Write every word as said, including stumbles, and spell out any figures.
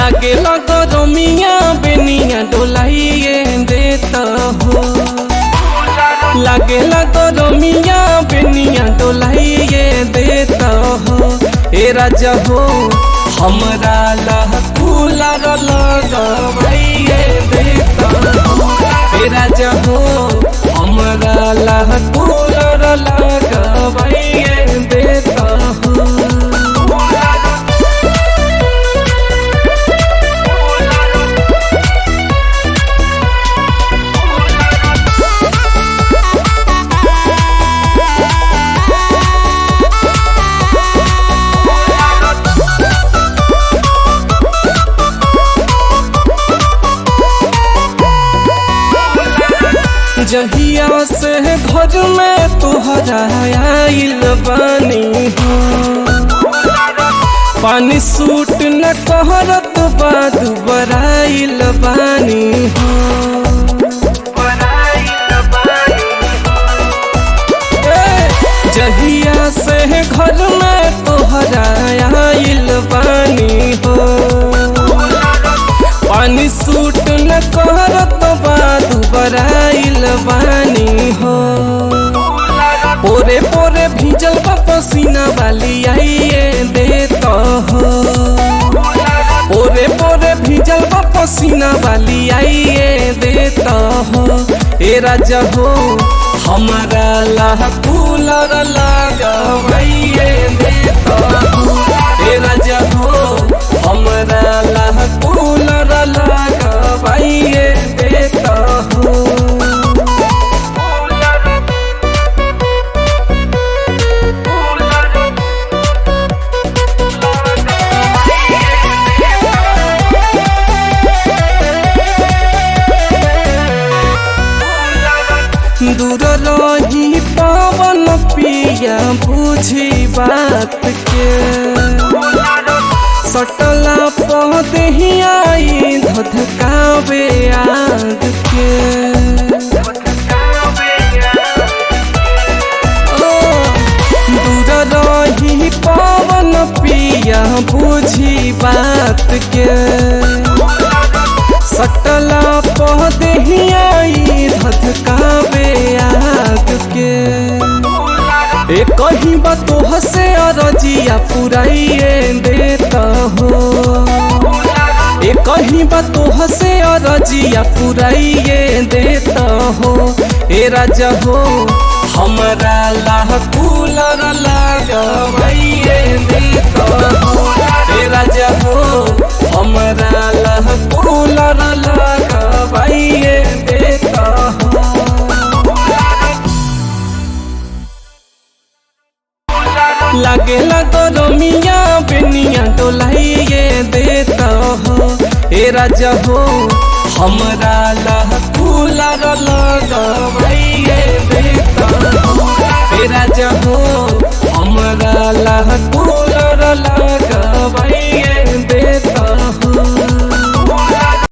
लागे लगो रोमिया बेनिया डोलाइए देता हो। लागे लगो रोमिया बेनिया डोलाइए देता हो। ए राजा हो हमरा लह कूलर लगवाइए देता हो। ए राजा हो हमरा लह कूलर लगवाइए देता हो। जहिया से घर में तुहरा आइल बानी हो। पानी सूट न कहरत बाद बराइल बानी हो। जहिया से घर में तुहरा आइल बानी हो। पानी सूट न कहरत बाद बराइल बानी हो। पोरे पोरे भीजल पसीना वाली आइए देता हो। पोरे पोरे भीजल पसीना वाली आइए देता हो। ए राजा हो हमारा लाह कूलर लगवाइए देता हो। ए राजा हो हमारा लाह कूलर लगवाइए देता हो। दूर रही पवन पिया बुझी बात के। सटला पौधे आई धधकावे आग के। दूर रही पवन पिया बुझी बात के। सटला पौधे आई धधकावे आग के। ए कहीं बातों हसे अरजिया पुराइए देता हो। ए कहीं बातों हसे अरजिया पुराइए देता हो। ए राजा हो हमरा लाह कूलर लगवाइए देता हो। ए राजा हो हमरा लाह कूलर लगवाइए देता हो। लागे लगो रोमिया बेनिया डोलाइए देता हो। ए राजा हो हमरा लह कूलर लगवाइए